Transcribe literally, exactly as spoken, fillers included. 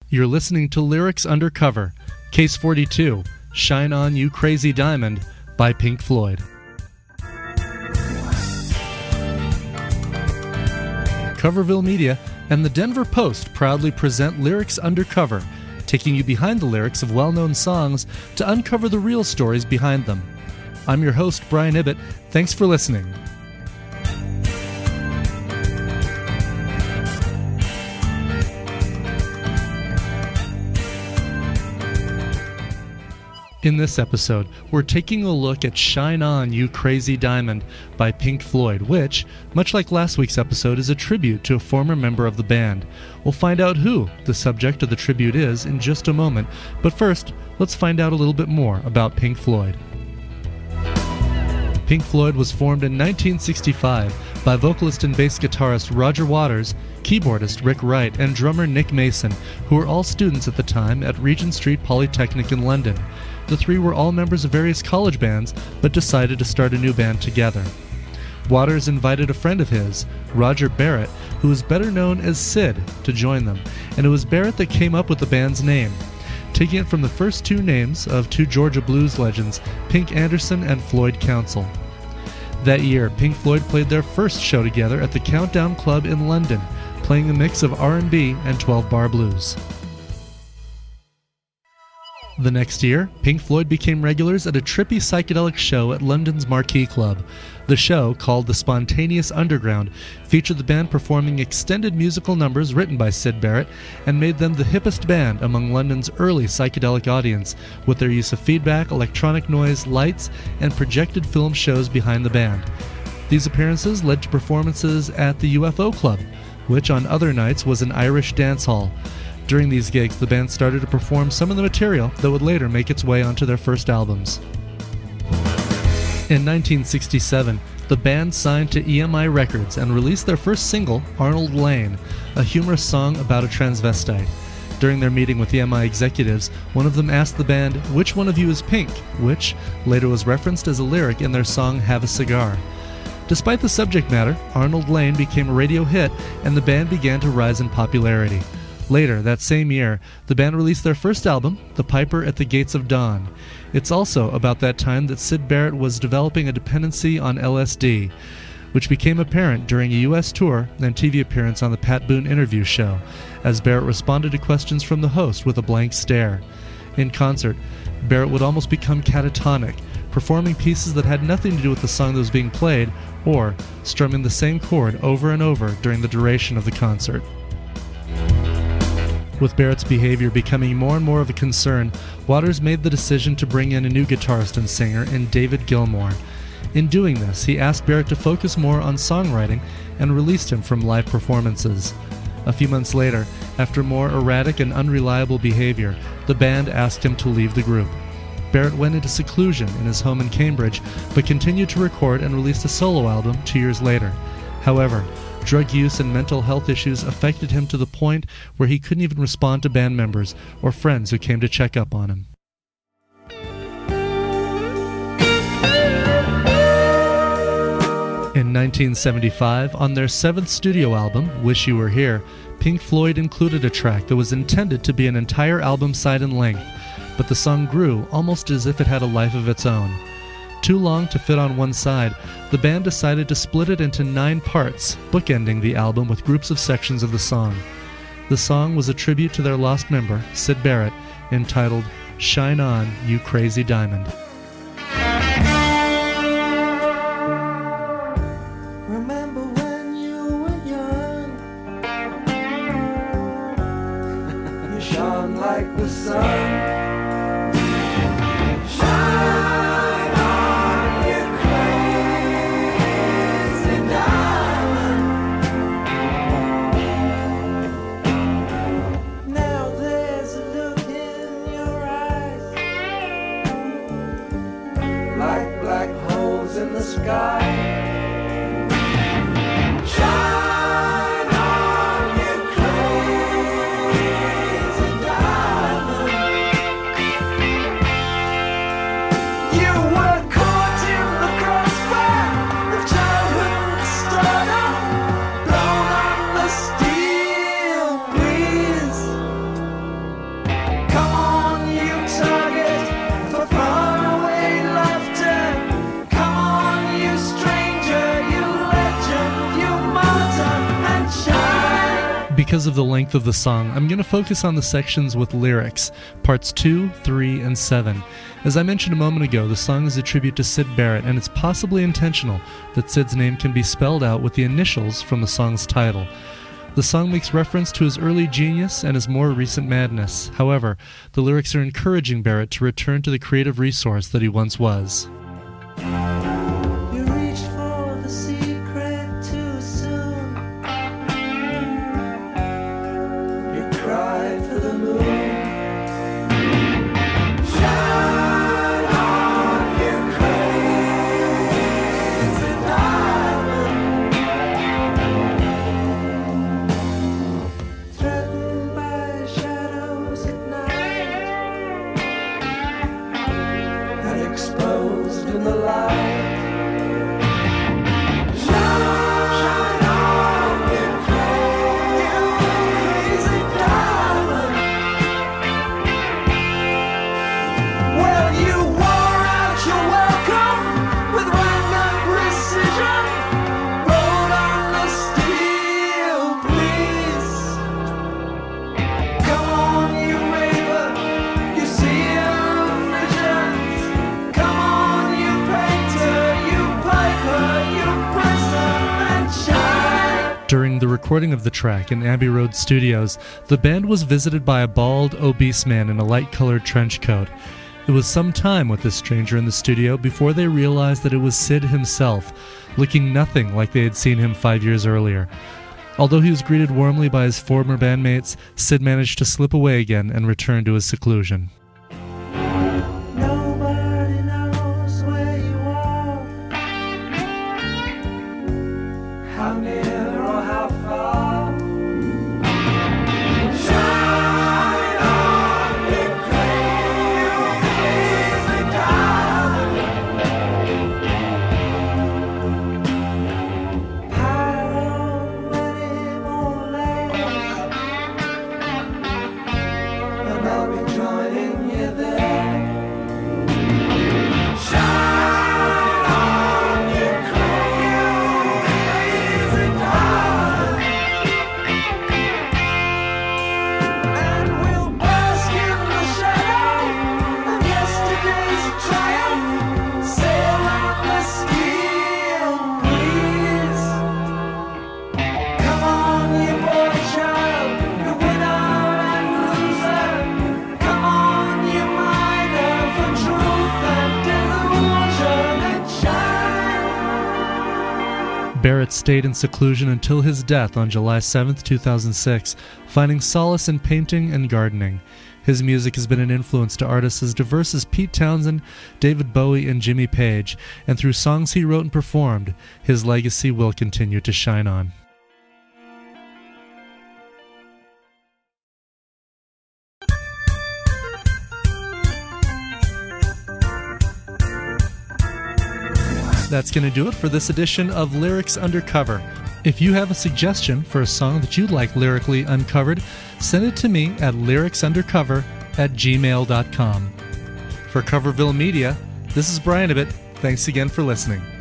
You're listening to Lyrics Undercover, Case forty-two, Shine On You Crazy Diamond, by Pink Floyd. Coverville Media and the Denver Post proudly present Lyrics Undercover, taking you behind the lyrics of well-known songs to uncover the real stories behind them. I'm your host, Brian Ibbett. Thanks for listening. In this episode, we're taking a look at Shine On You Crazy Diamond by Pink Floyd, which, much like last week's episode, is a tribute to a former member of the band. We'll find out who the subject of the tribute is in just a moment, but first, let's find out a little bit more about Pink Floyd. Pink Floyd was formed in nineteen sixty-five by vocalist and bass guitarist Roger Waters, keyboardist Rick Wright, and drummer Nick Mason, who were all students at the time at Regent Street Polytechnic in London. The three were all members of various college bands, but decided to start a new band together. Waters invited a friend of his, Roger Barrett, who was better known as Sid, to join them, and it was Barrett that came up with the band's name, taking it from the first two names of two Georgia blues legends, Pink Anderson and Floyd Council. That year, Pink Floyd played their first show together at the Countdown Club in London, playing a mix of R and B and twelve-bar blues. The next year, Pink Floyd became regulars at a trippy psychedelic show at London's Marquee Club. The show, called The Spontaneous Underground, featured the band performing extended musical numbers written by Syd Barrett and made them the hippest band among London's early psychedelic audience, with their use of feedback, electronic noise, lights, and projected film shows behind the band. These appearances led to performances at the U F O Club, which on other nights was an Irish dance hall. During these gigs, the band started to perform some of the material that would later make its way onto their first albums. In nineteen sixty-seven, the band signed to E M I Records and released their first single, Arnold Lane, a humorous song about a transvestite. During their meeting with E M I executives, one of them asked the band, "Which one of you is Pink?" which later was referenced as a lyric in their song Have a Cigar. Despite the subject matter, Arnold Lane became a radio hit and the band began to rise in popularity. Later, that same year, the band released their first album, The Piper at the Gates of Dawn. It's also about that time that Syd Barrett was developing a dependency on L S D, which became apparent during a U S tour and T V appearance on the Pat Boone Interview Show, as Barrett responded to questions from the host with a blank stare. In concert, Barrett would almost become catatonic, performing pieces that had nothing to do with the song that was being played, or strumming the same chord over and over during the duration of the concert. With Barrett's behavior becoming more and more of a concern, Waters made the decision to bring in a new guitarist and singer in David Gilmour. In doing this, he asked Barrett to focus more on songwriting and released him from live performances. A few months later, after more erratic and unreliable behavior, the band asked him to leave the group. Barrett went into seclusion in his home in Cambridge, but continued to record and released a solo album two years later. However, drug use and mental health issues affected him to the point where he couldn't even respond to band members or friends who came to check up on him. In nineteen seventy-five, on their seventh studio album, Wish You Were Here, Pink Floyd included a track that was intended to be an entire album side in length, but the song grew almost as if it had a life of its own. Too long to fit on one side, the band decided to split it into nine parts, bookending the album with groups of sections of the song. The song was a tribute to their lost member, Syd Barrett, entitled Shine On You Crazy Diamond. Remember when you were young, you shone like the sun. Sky. Shine on, you crazy diamond. because of the length of the song, I'm going to focus on the sections with lyrics, parts two, three, and seven. As I mentioned a moment ago, the song is a tribute to Syd Barrett, and it's possibly intentional that Syd's name can be spelled out with the initials from the song's title. The song makes reference to his early genius and his more recent madness. However, the lyrics are encouraging Barrett to return to the creative resource that he once was. You reached for the secret too soon. You cried for the moon. Shine on, you crazy diamond. Threatened by shadows at night and exposed in the light. Shine on, you crazy diamond. Well, you wore out your welcome with random precision. Rolled on the steel, please. Come on, you raver, you seer of visions. Come on, you painter, you piper, you prisoner, and shine. During the recording of the track in Abbey Road Studios, the band was visited by a bald, obese man in a light-colored trench coat. It was some time with this stranger in the studio before they realized that it was Syd himself, looking nothing like they had seen him five years earlier. Although he was greeted warmly by his former bandmates, Syd managed to slip away again and return to his seclusion. Nobody knows where you are, how near or how far. Shine on, you crazy diamond. Pile on many more layers, and I'll be joining you there. Shine on, you crazy diamond. And we'll bask in the shadow of yesterday's triumph. Sail on the steel breeze. Come on, you boy child, you winner and loser. Come on, you miner for truth and delusion, and shine. Barrett stayed in seclusion until his death on July seventh, two thousand six, finding solace in painting and gardening. His music has been an influence to artists as diverse as Pete Townsend, David Bowie, and Jimmy Page, and through songs he wrote and performed, his legacy will continue to shine on. That's going to do it for this edition of Lyrics Undercover. If you have a suggestion for a song that you'd like lyrically uncovered, send it to me at lyricsundercover at gmail dot com. For Coverville Media, this is Brian Ibbett. Thanks again for listening.